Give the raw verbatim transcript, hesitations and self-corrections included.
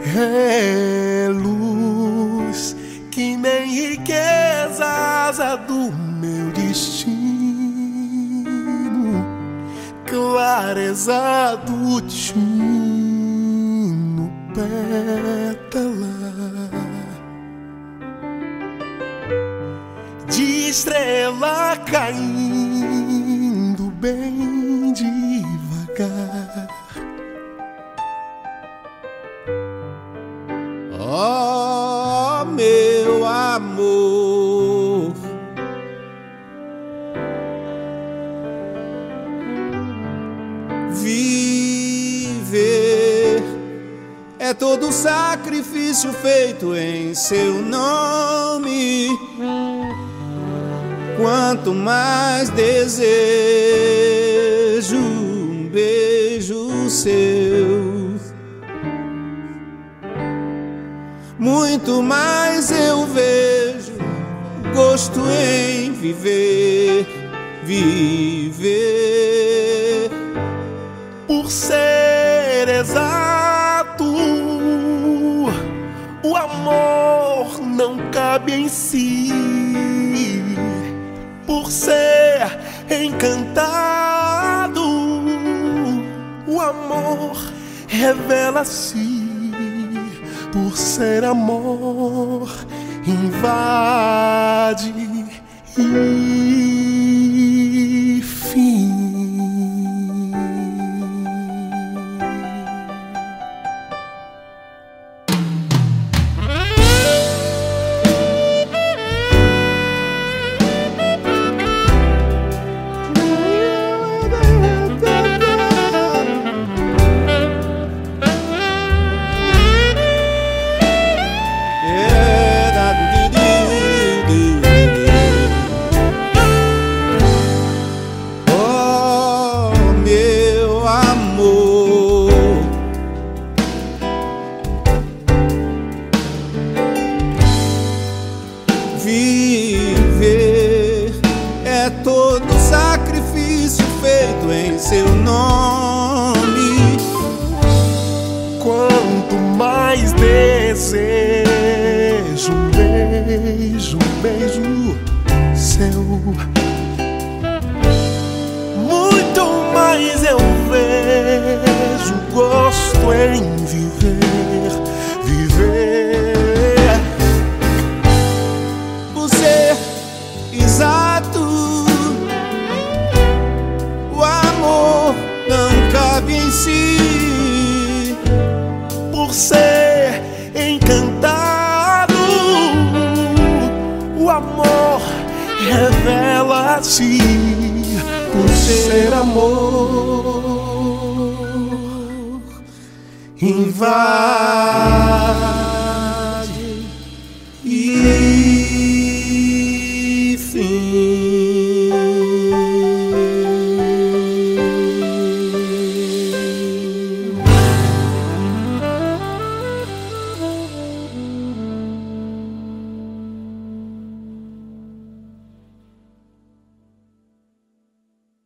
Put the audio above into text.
é luz que nem riquezas é do meu destino, clareza do tino pétala de estrela caindo bem devagar. Oh, meu amor, viver é todo sacrifício feito em seu nome. Quanto mais desejo um beijo seu, muito mais eu vejo gosto em viver, viver. Por ser exato, o amor não cabe em si. Por ser encantado, o amor revela-se. Por ser amor, invade e fim. Viver é todo sacrifício feito em seu nome. Quanto mais desejo um beijo, um beijo seu, muito mais eu vejo gosto em viver, viver. Exato, o amor não cabe em si. Por ser encantado, o amor revela-se. Por ser amor, invade